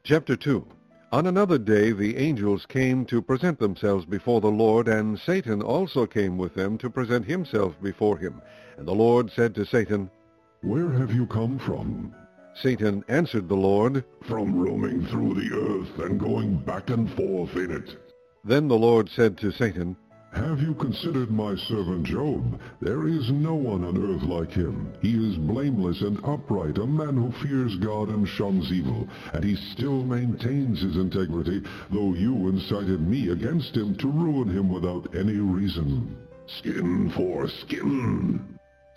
Chapter 2. On another day the angels came to present themselves before the Lord, and Satan also came with them to present himself before him. And the Lord said to Satan, "Where have you come from?" Satan answered the Lord, "From roaming through the earth and going back and forth in it." Then the Lord said to Satan, "Have you considered my servant Job? There is no one on earth like him. He is blameless and upright, a man who fears God and shuns evil, and he still maintains his integrity, though you incited me against him to ruin him without any reason. Skin for skin."